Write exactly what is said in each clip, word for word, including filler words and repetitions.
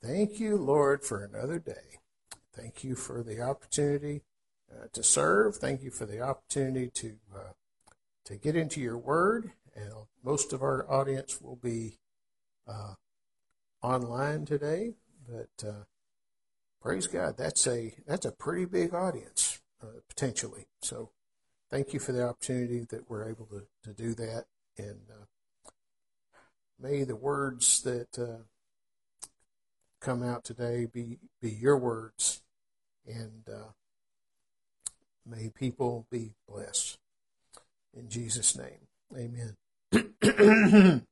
Thank you, Lord, for another day. Thank you for the opportunity uh, to serve. Thank you for the opportunity to uh, to get into your word. And most of our audience will be uh, online today, but uh, praise God, that's a that's a pretty big audience uh, potentially. So thank you for the opportunity that we're able to, to do that. And uh, may the words that uh, come out today be, be your words, and uh, may people be blessed. In Jesus' name, amen.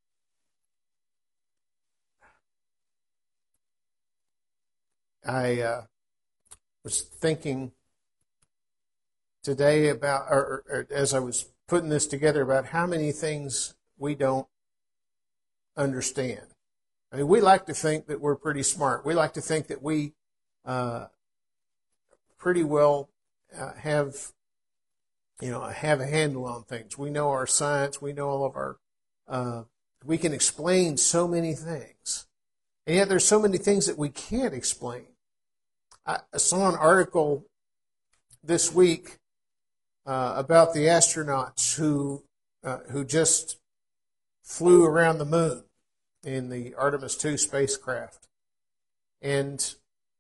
I uh, was thinking today about, or, or as I was putting this together, about how many things we don't understand. I mean, we like to think that we're pretty smart. We like to think that we uh, pretty well uh, have, you know, have a handle on things. We know our science. We know all of our, uh, we can explain so many things. And yet there's so many things that we can't explain. I saw an article this week uh, about the astronauts who uh, who just flew around the moon in the Artemis two spacecraft. And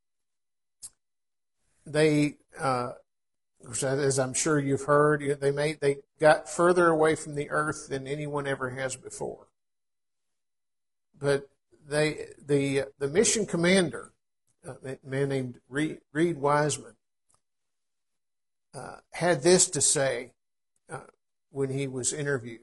they, uh, as I'm sure you've heard, they made they got further away from the Earth than anyone ever has before. But they the the mission commander, a man named Reed, Reed Wiseman, uh, had this to say uh, when he was interviewed.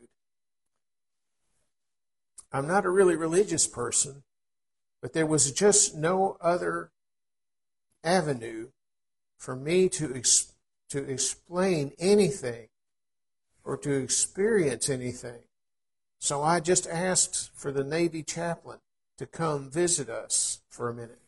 I'm not a really religious person, but there was just no other avenue for me to ex- to explain anything or to experience anything. So I just asked for the Navy chaplain to come visit us for a minute.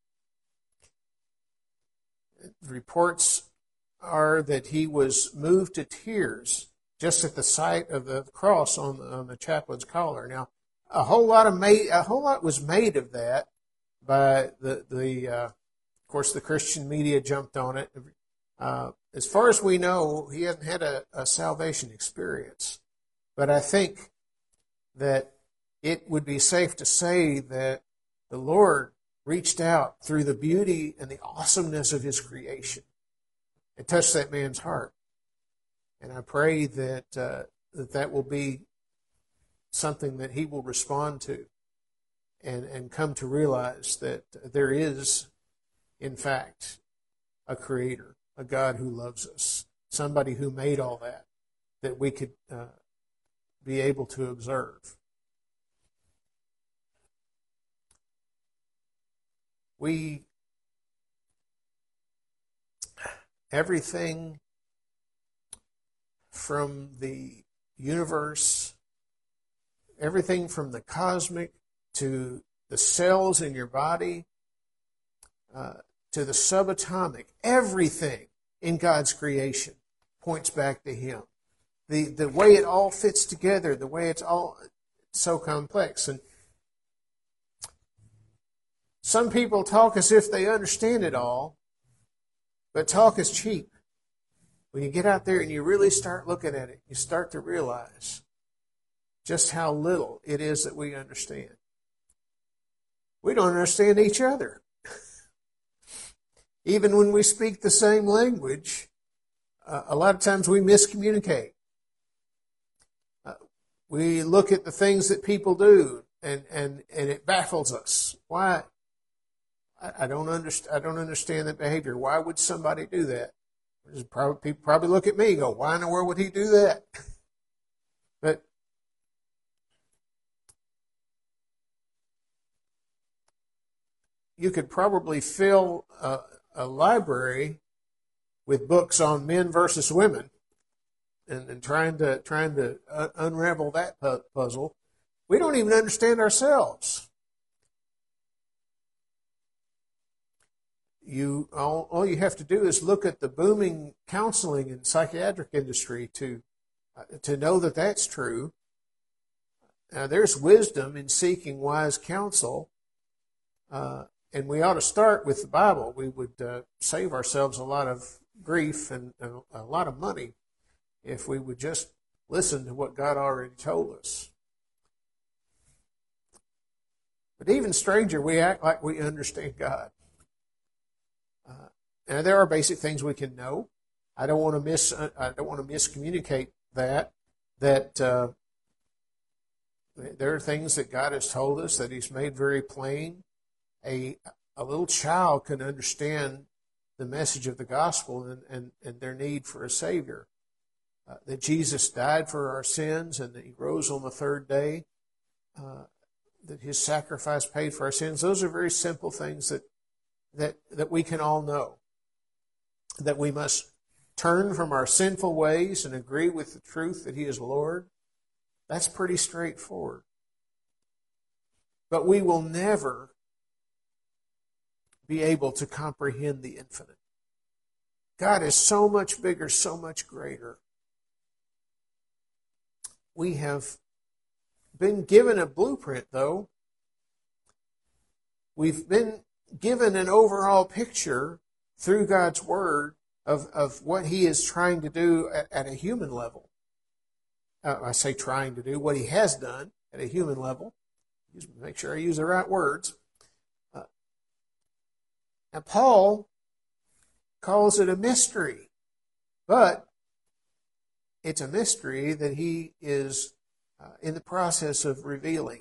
Reports are that he was moved to tears just at the sight of the cross on the, on the chaplain's collar. Now, a whole lot of made, a whole lot was made of that by the the. Uh, of course, the Christian media jumped on it. Uh, as far as we know, he hasn't had a, a salvation experience, but I think that it would be safe to say that the Lord reached out through the beauty and the awesomeness of His creation and touched that man's heart. And I pray that uh, that that will be something that he will respond to and, and come to realize that there is, in fact, a creator, a God who loves us, somebody who made all that, that we could uh, be able to observe. We, everything from the universe, everything from the cosmic to the cells in your body, uh, to the subatomic, everything in God's creation points back to Him. The the way it all fits together, the way it's all so complex. And some people talk as if they understand it all, but talk is cheap. When you get out there and you really start looking at it, you start to realize just how little it is that we understand. We don't understand each other. Even when we speak the same language, uh, a lot of times we miscommunicate. Uh, we look at the things that people do, and, and, and it baffles us. Why? I, I don't understand. I don't understand that behavior. Why would somebody do that? Probably, people probably look at me and go, "Why in the world would he do that?" But you could probably fill a, a library with books on men versus women, and, and trying to trying to uh, unravel that pu- puzzle. We don't even understand ourselves. You all, all you have to do is look at the booming counseling and psychiatric industry to uh, to know that that's true. Now, there's wisdom in seeking wise counsel. Uh, and we ought to start with the Bible. We would uh, save ourselves a lot of grief and, and a lot of money if we would just listen to what God already told us. But even stranger, we act like we understand God. Uh, and there are basic things we can know. I don't want to miss. I don't want to miscommunicate that. That uh, there are things that God has told us that He's made very plain. A a little child can understand the message of the gospel and and, and their need for a Savior. Uh, that Jesus died for our sins and that He rose on the third day. Uh, that His sacrifice paid for our sins. Those are very simple things that that that we can all know. That we must turn from our sinful ways and agree with the truth that He is Lord. That's pretty straightforward. But we will never be able to comprehend the infinite. God is so much bigger, so much greater. We have been given a blueprint, though. We've been given an overall picture through God's Word of, of what He is trying to do at, at a human level. Uh, I say trying to do, what He has done at a human level. Make sure I use the right words. Uh, and Paul calls it a mystery. But it's a mystery that he is uh, in the process of revealing.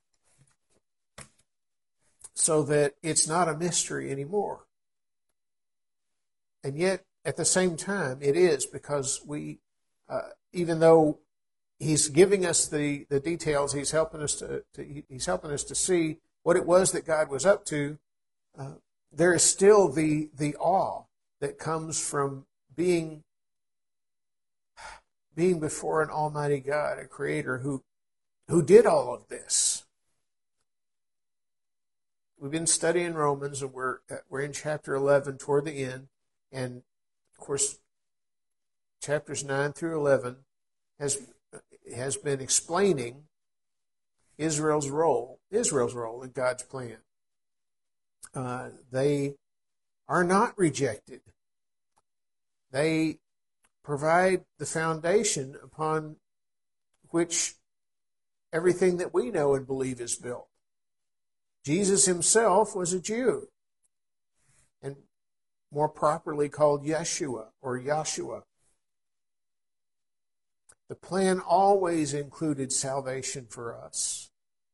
So that it's not a mystery anymore. And yet, at the same time, it is, because we, uh, even though He's giving us the, the details, He's helping us to, to He's helping us to see what it was that God was up to. Uh, there is still the the awe that comes from being being before an Almighty God, a Creator who who did all of this. We've been studying Romans, and we're we're in chapter eleven toward the end. And, of course, chapters nine through eleven has has been explaining Israel's role, Israel's role in God's plan. Uh, they are not rejected. They provide the foundation upon which everything that we know and believe is built. Jesus Himself was a Jew, and more properly called Yeshua or Yahshua. The plan always included salvation for us.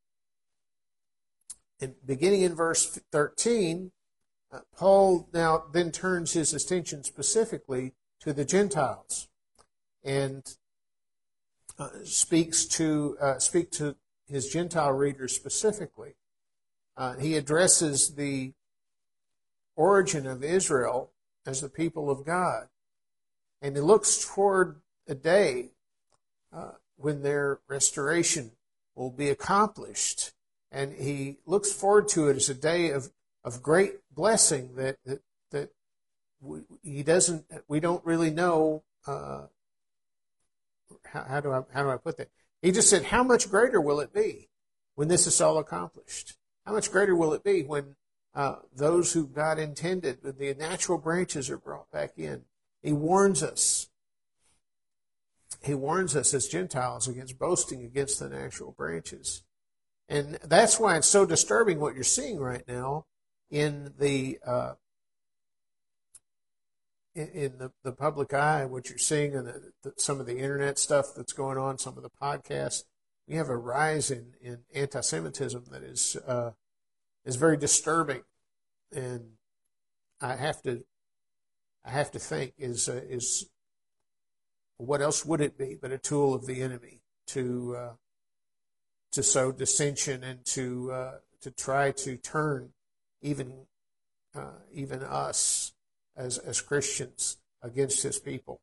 And beginning in verse thirteen, uh, Paul now then turns his attention specifically to the Gentiles and uh, speaks to uh, speak to his Gentile readers specifically. Uh, he addresses the origin of Israel as the people of God. And he looks toward a day uh, when their restoration will be accomplished. And he looks forward to it as a day of, of great blessing that that, that we, he doesn't we don't really know uh, how, how do I how do I put that? He just said, how much greater will it be when this is all accomplished? How much greater will it be when uh, those who God intended, when the natural branches are brought back in? He warns us. He warns us as Gentiles against boasting against the natural branches. And that's why it's so disturbing what you're seeing right now in the uh, in, in the, the public eye, what you're seeing in the, the, some of the internet stuff that's going on, some of the podcasts. We have a rise in, in anti-Semitism that is uh, is very disturbing, and I have to I have to think is uh, is what else would it be but a tool of the enemy to uh, to sow dissension and to uh, to try to turn even uh, even us as as Christians against His people.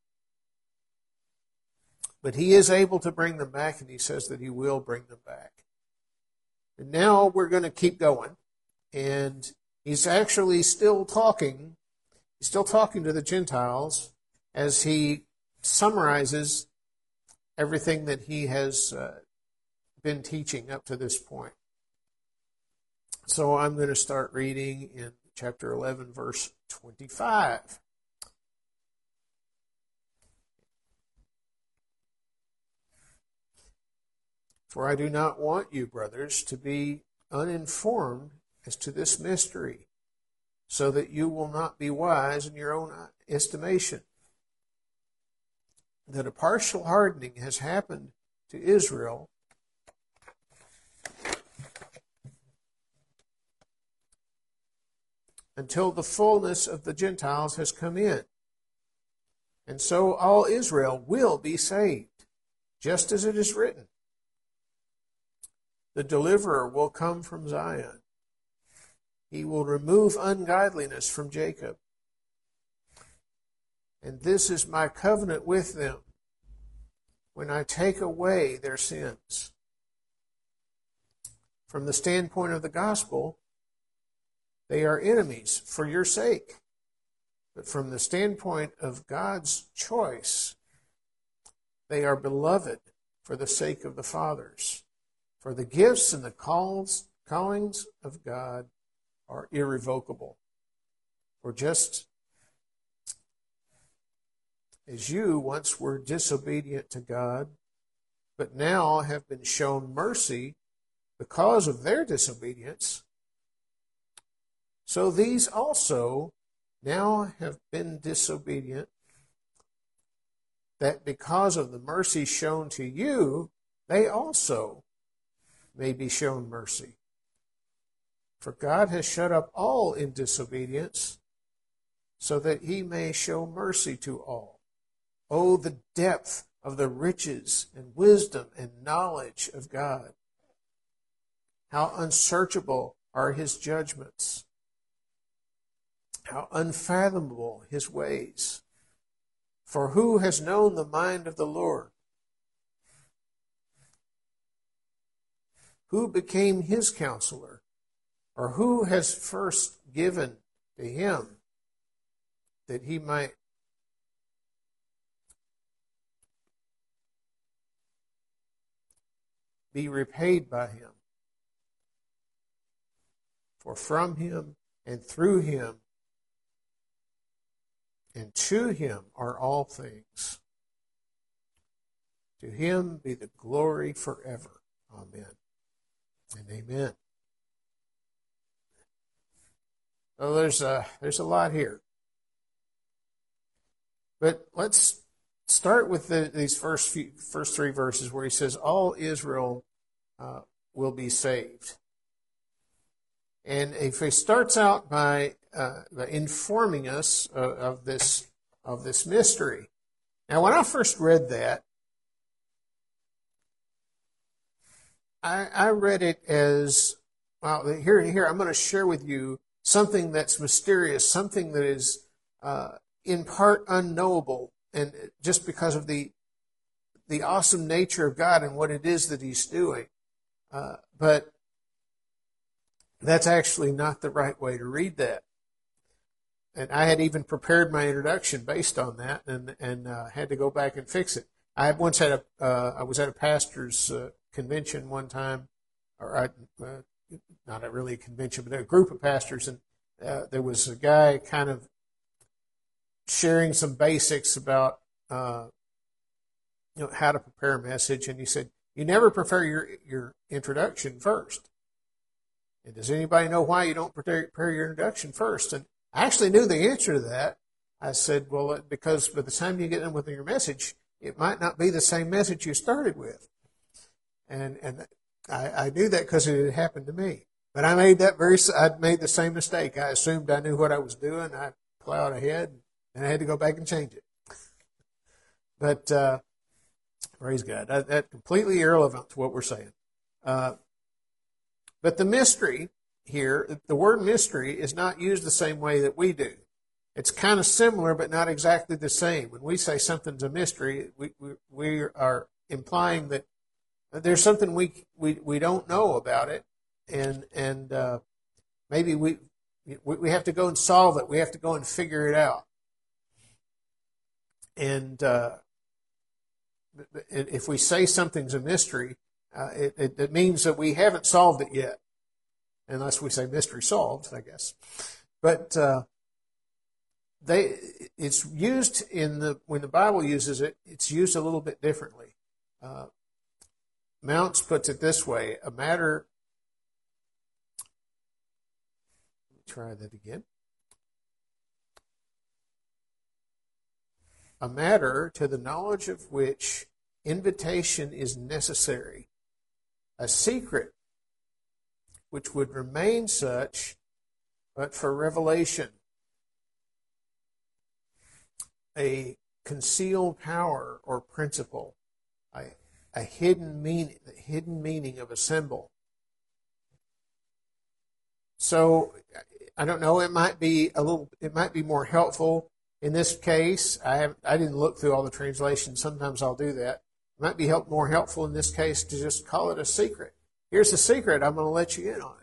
But He is able to bring them back, and He says that He will bring them back. And now we're going to keep going. And He's actually still talking. He's still talking to the Gentiles as He summarizes everything that He has uh, been teaching up to this point. So I'm going to start reading in chapter eleven, verse twenty-five. For I do not want you, brothers, to be uninformed as to this mystery, so that you will not be wise in your own estimation, that a partial hardening has happened to Israel, until the fullness of the Gentiles has come in. And so all Israel will be saved, just as it is written. The deliverer will come from Zion. He will remove ungodliness from Jacob. And this is my covenant with them, when I take away their sins. From the standpoint of the gospel, they are enemies for your sake. But from the standpoint of God's choice, they are beloved for the sake of the fathers. For the gifts and the calls, callings of God are irrevocable. For just as you once were disobedient to God, but now have been shown mercy because of their disobedience, so these also now have been disobedient, that because of the mercy shown to you, they also may be shown mercy. For God has shut up all in disobedience, so that he may show mercy to all. Oh, the depth of the riches and wisdom and knowledge of God! How unsearchable are his judgments! How unfathomable his ways! For who has known the mind of the Lord? Who became his counselor? Or who has first given to him that he might be repaid by him? For from him and through him and to him are all things. To him be the glory forever. Amen and amen. So there's a, there's a lot here. But let's start with the, these first few, first three verses where he says, all Israel uh, will be saved. And if he starts out by, uh, by informing us of, of this of this mystery. Now, when I first read that, I, I read it as, well, here, here I'm going to share with you something that's mysterious, something that is uh, in part unknowable, and just because of the the awesome nature of God and what it is that he's doing. Uh, but that's actually not the right way to read that. And I had even prepared my introduction based on that, and and uh, had to go back and fix it. I once had a uh, I was at a pastor's uh, convention one time, or I, uh, not a really a convention, but a group of pastors, and uh, there was a guy kind of sharing some basics about uh, you know how to prepare a message, and he said, "You never prepare your your introduction first." And does anybody know why you don't prepare your introduction first? And I actually knew the answer to that. I said, well, because by the time you get in with your message, it might not be the same message you started with. And and I, I knew that because it had happened to me. But I made that very, I made the same mistake. I assumed I knew what I was doing. I plowed ahead, and I had to go back and change it. But uh, praise God, that, that's completely irrelevant to what we're saying. Uh, but the mystery here, the word mystery is not used the same way that we do. It's kind of similar, but not exactly the same. When we say something's a mystery, we we, we are implying that there's something we we we don't know about it, and and uh, maybe we we have to go and solve it. We have to go and figure it out. And uh, if we say something's a mystery, uh, it, it, it means that we haven't solved it yet. unless we say mystery solved, I guess. But uh, they, it's used in the when the Bible uses it, it's used a little bit differently. Uh, Mounce puts it this way: a matter. Let me try that again. A matter to the knowledge of which invitation is necessary, a secret which would remain such but for revelation, a concealed power or principle, a, a hidden meaning, the hidden meaning of a symbol. So I don't know, it might be a little, it might be more helpful in this case. I have I didn't look through all the translations. Sometimes I'll do that. It might be help, more helpful in this case to just call it a secret. Here's the secret. I'm going to let you in on it.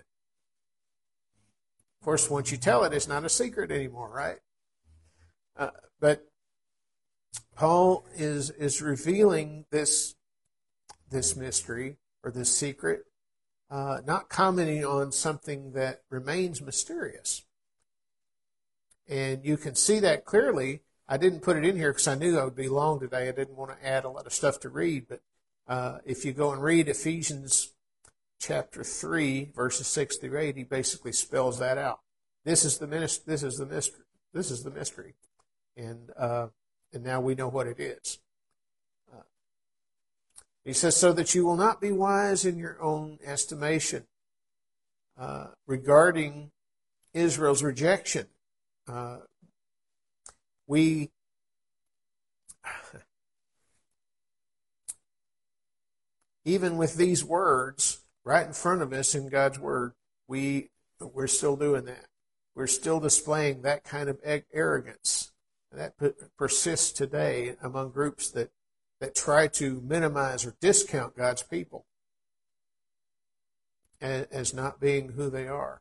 Of course, once you tell it, it's not a secret anymore, right? Uh, but Paul is is revealing this this mystery or this secret, uh, not commenting on something that remains mysterious. And you can see that clearly. I didn't put it in here because I knew I would be long today. I didn't want to add a lot of stuff to read. But uh, if you go and read Ephesians chapter three, verses six through eight, he basically spells that out. This is the mystery. This is the mystery. This is the mystery, and uh, and now we know what it is. Uh, he says, so that you will not be wise in your own estimation uh, regarding Israel's rejection. Uh, we even with these words right in front of us in God's Word, we we're still doing that. We're still displaying that kind of arrogance that persists today among groups that that try to minimize or discount God's people as not being who they are.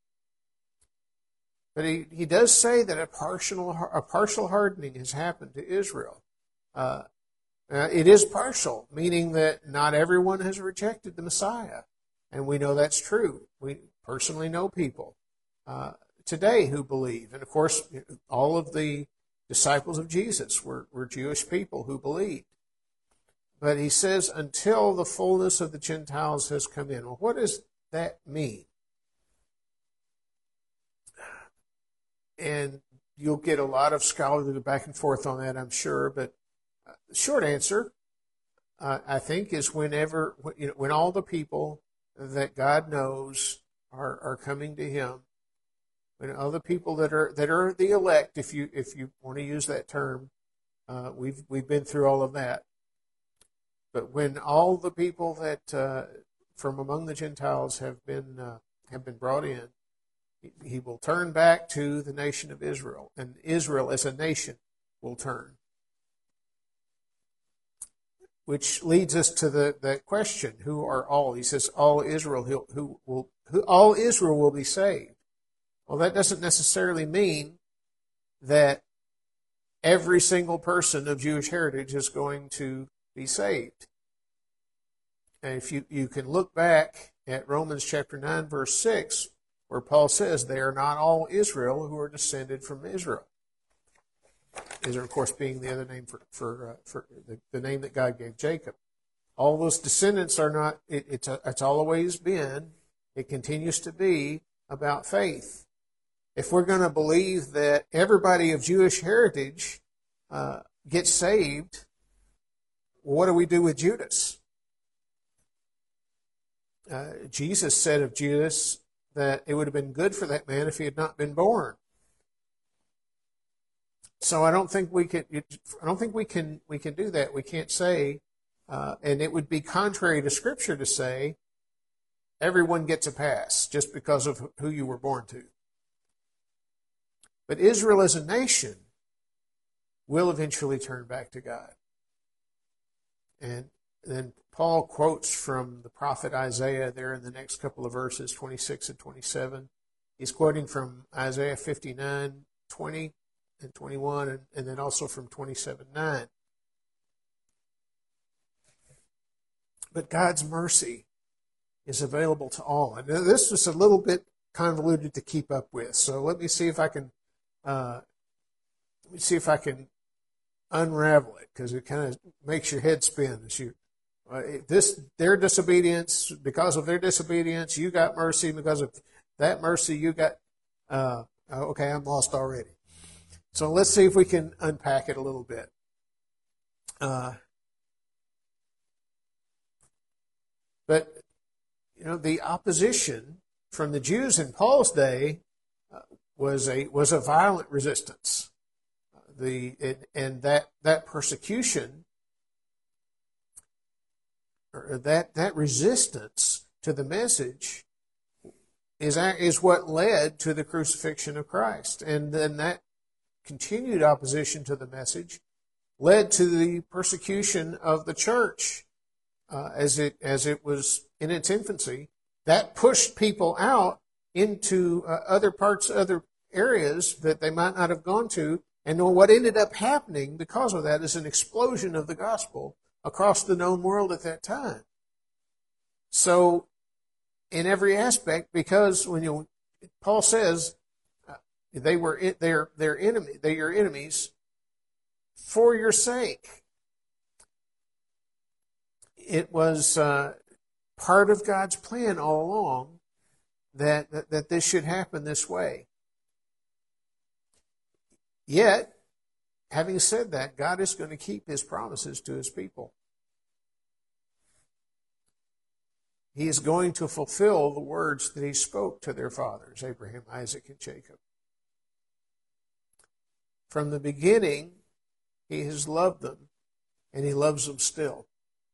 But he, he does say that a partial a partial hardening has happened to Israel. Uh, uh, it is partial, meaning that not everyone has rejected the Messiah. And we know that's true. We personally know people uh, today who believe. And of course, all of the disciples of Jesus were, were Jewish people who believed. But he says, until the fullness of the Gentiles has come in. Well, what does that mean? And you'll get a lot of scholarly back and forth on that, I'm sure. But the short answer, uh, I think, is whenever, you know, when all the people that God knows are, are coming to Him, when all the people that are that are the elect, if you if you want to use that term, uh, we've we've been through all of that. But when all the people that uh, from among the Gentiles have been uh, have been brought in, He will turn back to the nation of Israel, and Israel as a nation will turn. Which leads us to the, the question: who are all? He says, "All Israel who, who will who all Israel will be saved." Well, that doesn't necessarily mean that every single person of Jewish heritage is going to be saved. And if you, you can look back at Romans chapter nine, verse six, where Paul says, they are not all Israel who are descended from Israel. Israel, of course, being the other name for, for, uh, for the, the name that God gave Jacob. All those descendants are not, it, it's, a, it's always been, it continues to be about faith. If we're going to believe that everybody of Jewish heritage uh, gets saved, what do we do with Judas? Uh, Jesus said of Judas that it would have been good for that man if he had not been born. So I don't think we can. I don't think we can. We can do that. We can't say, uh, and it would be contrary to Scripture to say, everyone gets a pass just because of who you were born to. But Israel as a nation will eventually turn back to God. And then Paul quotes from the prophet Isaiah there in the next couple of verses, twenty-six and twenty-seven. He's quoting from Isaiah fifty-nine, twenty and twenty-one, and, and then also from twenty-seven, nine. But God's mercy is available to all. And this was a little bit convoluted to keep up with. So let me see if I can, uh, let me see if I can unravel it, because it kind of makes your head spin as you, uh, this, their disobedience, because of their disobedience, you got mercy. Because of that mercy, you got, uh, okay, I'm lost already. So let's see if we can unpack it a little bit. Uh, but, you know, the opposition from the Jews in Paul's day uh, was a was a violent resistance. The it, and that that persecution, or that that resistance to the message, is is what led to the crucifixion of Christ, and then that continued opposition to the message led to the persecution of the church uh, as it as it was in its infancy. That pushed people out into uh, other parts, other areas that they might not have gone to. And what ended up happening because of that is an explosion of the gospel across the known world at that time. So, in every aspect, because when you, Paul says uh, they were they're their enemy, they are enemies for your sake. It was uh, part of God's plan all along that, that that this should happen this way. Yet, having said that, God is going to keep His promises to His people. He is going to fulfill the words that He spoke to their fathers, Abraham, Isaac, and Jacob. From the beginning, He has loved them, and He loves them still.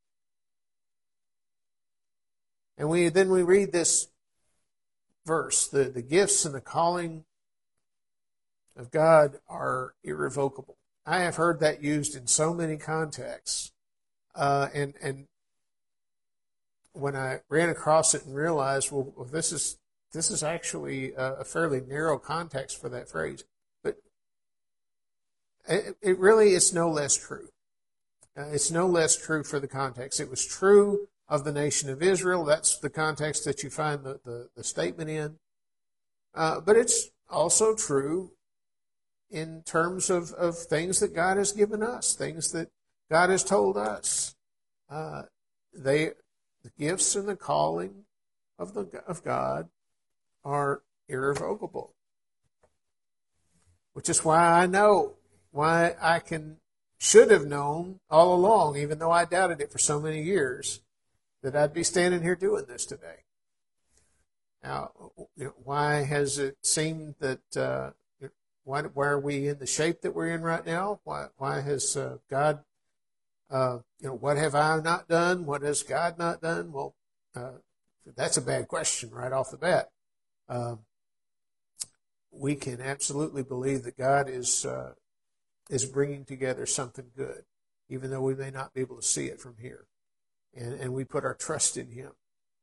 And we then we read this verse, the, the gifts and the calling of God are irrevocable. I have heard that used in so many contexts. Uh, and, and when I ran across it and realized, well, well this is this is actually a, a fairly narrow context for that phrase. But it, it really is no less true. Uh, it's no less true for the context. It was true of the nation of Israel. That's the context that you find the, the, the statement in. Uh, but it's also true in terms of, of things that God has given us, things that God has told us. Uh, they, the gifts and the calling of the of God are irrevocable. Which is why I know, why I can should have known all along, even though I doubted it for so many years, that I'd be standing here doing this today. Now, you know, why has it seemed that uh, Why, why are we in the shape that we're in right now? Why, why has uh, God, uh, you know, what have I not done? What has God not done? Well, uh, that's a bad question right off the bat. Uh, we can absolutely believe that God is uh, is bringing together something good, even though we may not be able to see it from here, and and we put our trust in Him.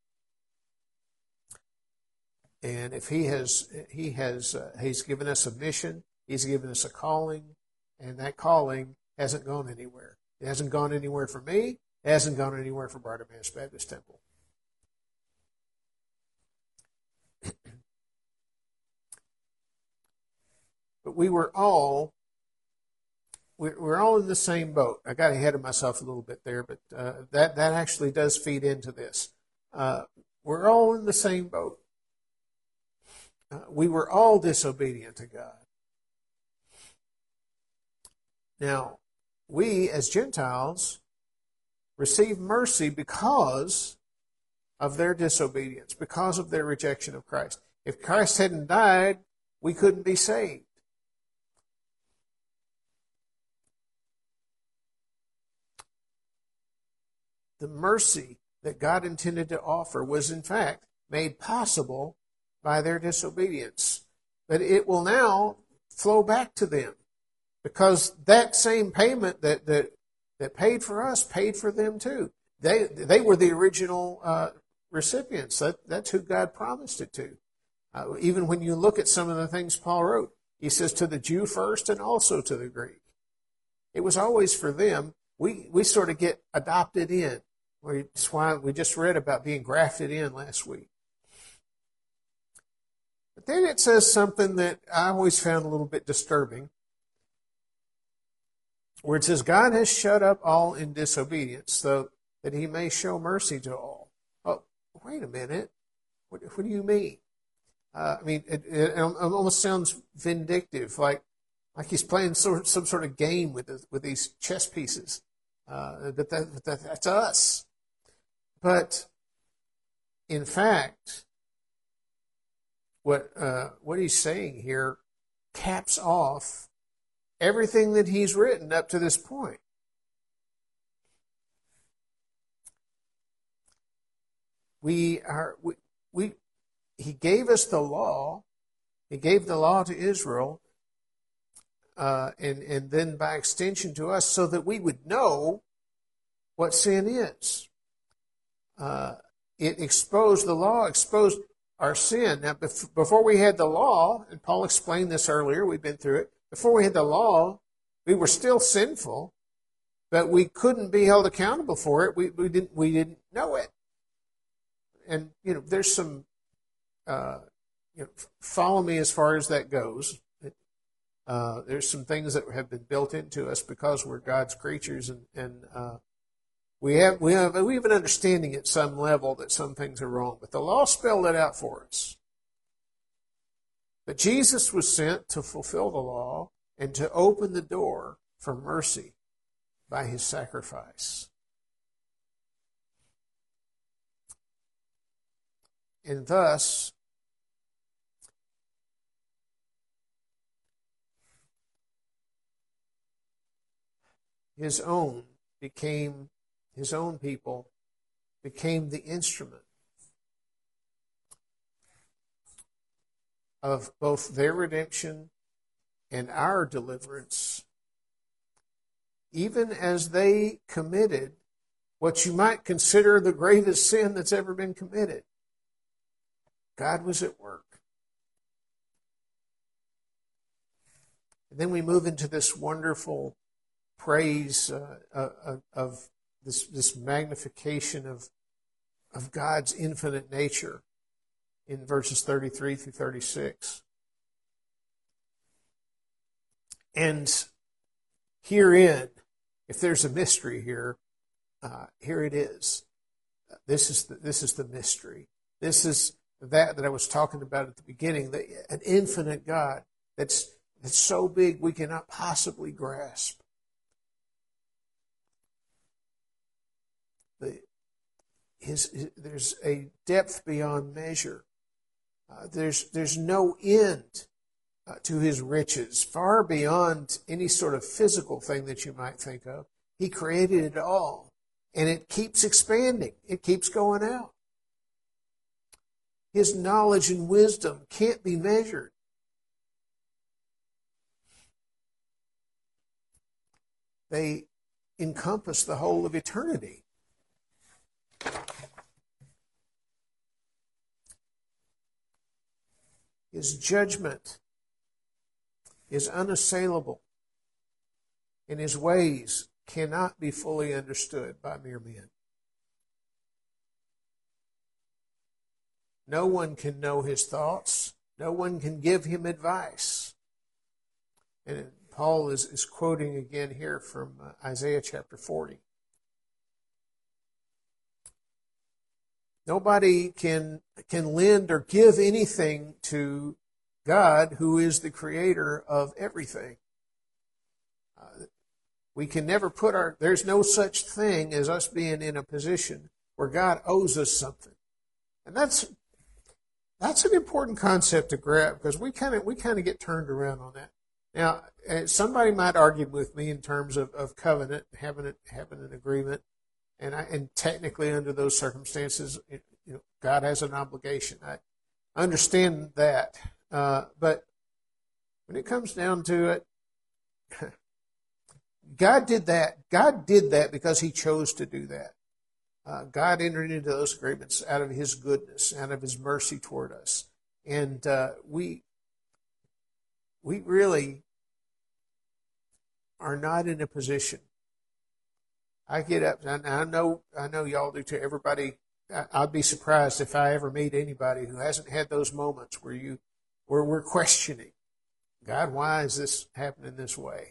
And if he has, he has, uh, he's given us a mission, he's given us a calling, and that calling hasn't gone anywhere. It hasn't gone anywhere for me. It hasn't gone anywhere for Bartimaeus Baptist Temple. But we were all, we're all in the same boat. I got ahead of myself a little bit there, but uh, that that actually does feed into this. Uh, we're all in the same boat. Uh, we were all disobedient to God. Now, we as Gentiles receive mercy because of their disobedience, because of their rejection of Christ. If Christ hadn't died, we couldn't be saved. The mercy that God intended to offer was, in fact, made possible by their disobedience. But it will now flow back to them, because that same payment that that, that paid for us paid for them too. They they were the original uh, recipients. That, that's who God promised it to. Uh, even when you look at some of the things Paul wrote, he says to the Jew first and also to the Greek. It was always for them. We we sort of get adopted in. That's why we just read about being grafted in last week. But then it says something that I always found a little bit disturbing, where it says, God has shut up all in disobedience, so that he may show mercy to all. Oh, wait a minute. What, what do you mean? Uh, I mean, it, it, it almost sounds vindictive, like like he's playing some, some sort of game with the, with these chess pieces. Uh, but that, that, that's us. But in fact, what uh, what he's saying here caps off everything that he's written up to this point. We are we, we he gave us the law. He gave the law to Israel, uh, and and then by extension to us, so that we would know what sin is. Uh, it exposed the law, exposed our sin. Now, bef- before we had the law, and Paul explained this earlier, we've been through it. Before we had the law, we were still sinful, but we couldn't be held accountable for it. We we didn't we didn't know it. And you know, there's some. Uh, you know, follow me as far as that goes. Uh, there's some things that have been built into us because we're God's creatures, and and uh, we have we have we have an understanding at some level that some things are wrong. But the law spelled it out for us. But Jesus was sent to fulfill the law and to open the door for mercy by his sacrifice. And thus, his own became, his own people became the instrument of both their redemption and our deliverance, even as they committed what you might consider the gravest sin that's ever been committed. God was at work. And then we move into this wonderful praise uh, uh, of this, this magnification of, of God's infinite nature in verses thirty-three through thirty-six. And herein, if there's a mystery here, uh, here it is. This is the, this is the mystery. This is that that I was talking about at the beginning, that an infinite God that's that's so big we cannot possibly grasp. The, his, his, there's a depth beyond measure. Uh, there's there's no end uh, to his riches, far beyond any sort of physical thing that you might think of. He created it all, and it keeps expanding. It keeps going out. His knowledge and wisdom can't be measured. They encompass the whole of eternity. His judgment is unassailable, and his ways cannot be fully understood by mere men. No one can know his thoughts. No one can give him advice. And Paul is, is quoting again here from uh, Isaiah chapter forty. Nobody can, can lend or give anything to God, who is the creator of everything. Uh, we can never put our, there's no such thing as us being in a position where God owes us something. And that's, that's an important concept to grab, because we kind of, we kind of get turned around on that. Now, somebody might argue with me in terms of, of covenant, having it, having an agreement. And I, and technically, under those circumstances, it, you know, God has an obligation. I understand that, uh, but when it comes down to it, God did that. God did that because He chose to do that. Uh, God entered into those agreements out of His goodness, out of His mercy toward us, and uh, we we really are not in a position I get up, and I know, I know y'all do too. Everybody, I'd be surprised if I ever meet anybody who hasn't had those moments where you, where we're questioning, God, why is this happening this way?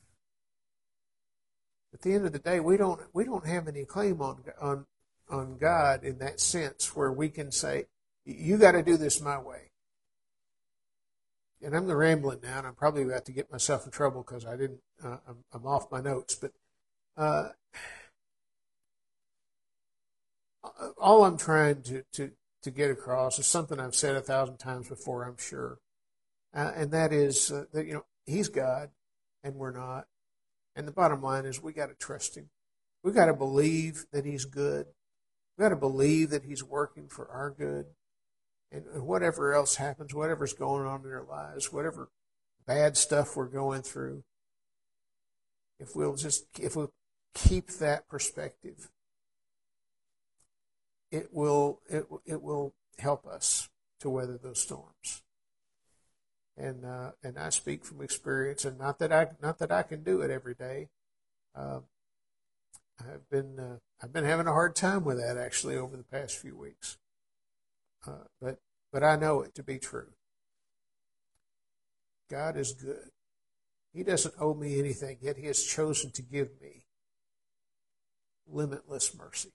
At the end of the day, we don't, we don't have any claim on, on, on God in that sense where we can say, you got to do this my way. And I'm rambling now, and I'm probably about to get myself in trouble because I didn't, uh, I'm, I'm off my notes, but, uh, all I'm trying to, to, to get across is something I've said a thousand times before, I'm sure. Uh, and that is uh, that, you know, He's God and we're not. And the bottom line is we got to trust Him. We got to believe that He's good. We got to believe that He's working for our good. And, and whatever else happens, whatever's going on in our lives, whatever bad stuff we're going through, if we'll just, if we'll keep that perspective, it will, it, it will help us to weather those storms. And uh, and I speak from experience, and not that I not that I can do it every day. Uh, I've been uh, I've been having a hard time with that actually over the past few weeks. Uh, but but I know it to be true. God is good. He doesn't owe me anything, yet He has chosen to give me limitless mercy.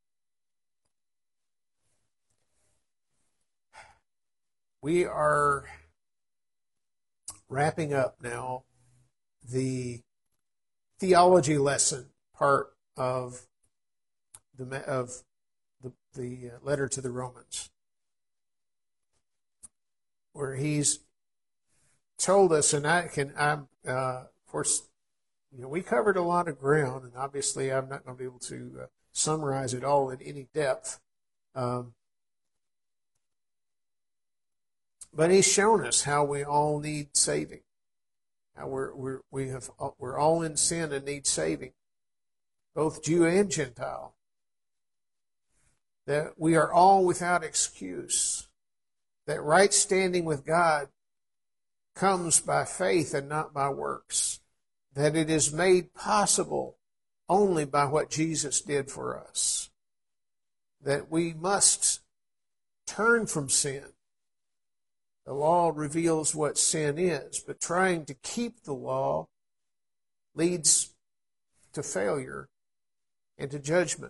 We are wrapping up now the theology lesson part of the of the, the letter to the Romans, where he's told us, and I can, I'm, uh, of course, you know, we covered a lot of ground, and obviously I'm not going to be able to uh, summarize it all in any depth. Um, But He's shown us how we all need saving. How we're we're we have we're all in sin and need saving, both Jew and Gentile. That we are all without excuse. That right standing with God comes by faith and not by works. That it is made possible only by what Jesus did for us. That we must turn from sin. The law reveals what sin is, but trying to keep the law leads to failure and to judgment.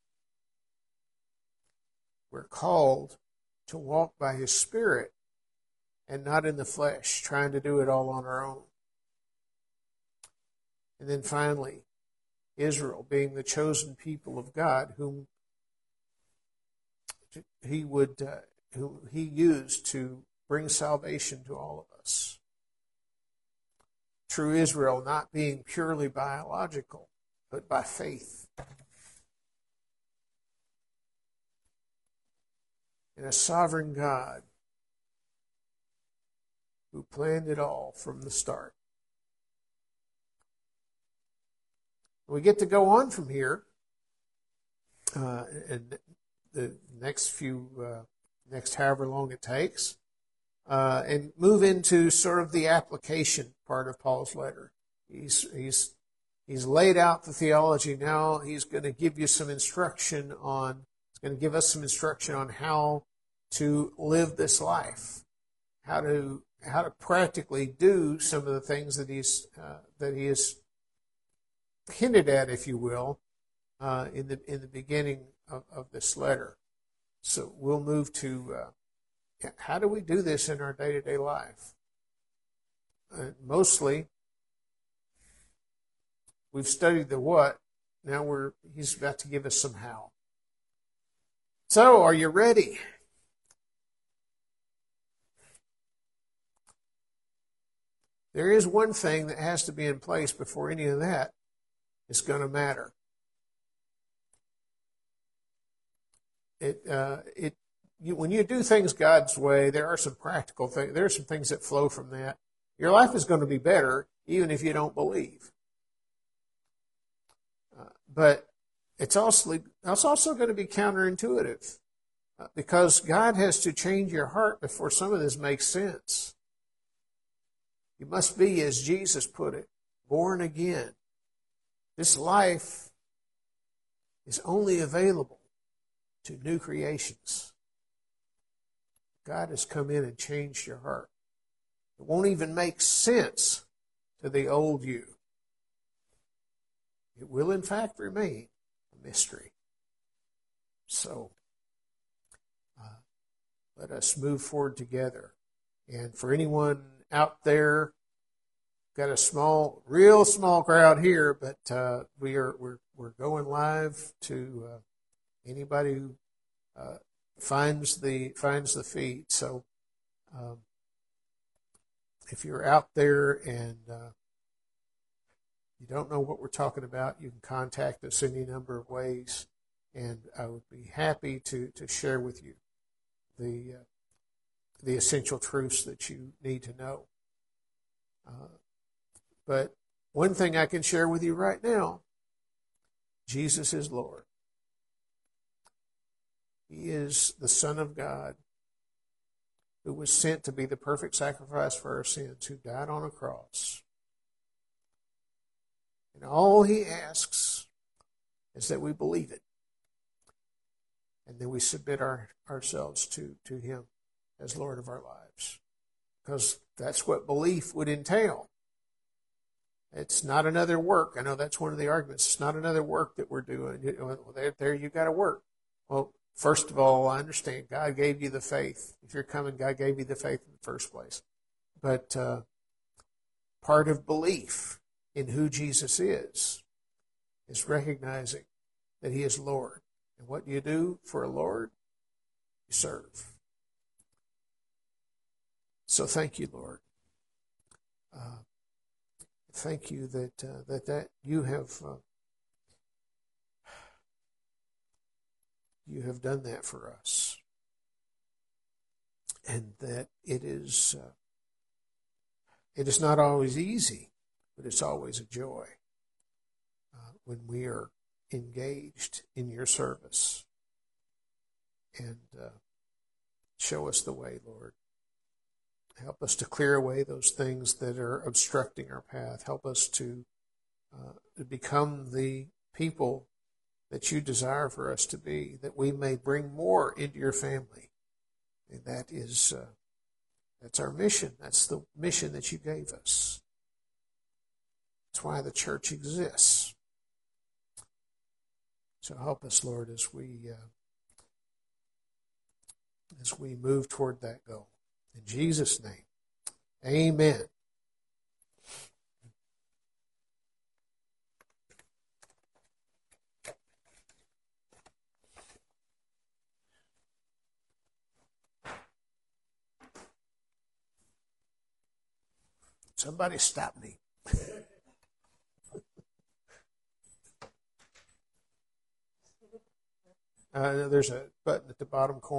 We're called to walk by His Spirit and not in the flesh, trying to do it all on our own. And then finally, Israel being the chosen people of God, whom He would, uh, who He used to bring salvation to all of us. True Israel not being purely biological, but by faith. In a sovereign God who planned it all from the start. We get to go on from here, uh, and the next few, uh, next however long it takes, Uh, and move into sort of the application part of Paul's letter. He's he's he's laid out the theology. Now he's going to give you some instruction on. He's going to give us some instruction on how to live this life, how to how to practically do some of the things that he's uh, that he has hinted at, if you will, uh, in the in the beginning of, of this letter. So we'll move to. Uh, How do we do this in our day-to-day life? Uh, mostly, we've studied the what. Now we're he's about to give us some how. So, are you ready? There is one thing that has to be in place before any of that is going to matter. It uh, it. You, when you do things God's way, there are some practical things. There are some things that flow from that. Your life is going to be better, even if you don't believe. Uh, but it's also it's also going to be counterintuitive, uh, because God has to change your heart before some of this makes sense. You must be, as Jesus put it, born again. This life is only available to new creations. God has come in and changed your heart. It won't even make sense to the old you. It will, in fact, remain a mystery. So, uh, let us move forward together. And for anyone out there, got a small, real small crowd here, but uh, we are we're we're going live to uh, anybody who uh, finds the finds the feed. So, um, if you're out there and uh, you don't know what we're talking about, you can contact us any number of ways, and I would be happy to to share with you the uh, the essential truths that you need to know. Uh, but one thing I can share with you right now, Jesus is Lord. He is the Son of God who was sent to be the perfect sacrifice for our sins, who died on a cross. And all he asks is that we believe it. And then we submit our, ourselves to, to him as Lord of our lives. Because that's what belief would entail. It's not another work. I know that's one of the arguments. It's not another work that we're doing. Well, there, there you got to work. Well, first of all, I understand God gave you the faith. If you're coming, God gave you the faith in the first place. But uh, part of belief in who Jesus is is recognizing that he is Lord. And what do you do for a Lord? You serve. So thank you, Lord. Uh, thank you that uh, that that you have uh, you have done that for us, and that it is uh, it is not always easy, but it's always a joy uh, when we are engaged in your service. And uh, show us the way, Lord. Help us to clear away those things that are obstructing our path. Help us to, uh, to become the people that you desire for us to be, that we may bring more into your family. And that is, uh, that's our mission. That's the mission that you gave us. That's why the church exists. So help us, Lord, as we uh, as we move toward that goal. In Jesus' name, amen. Somebody stop me. uh, there's a button at the bottom corner.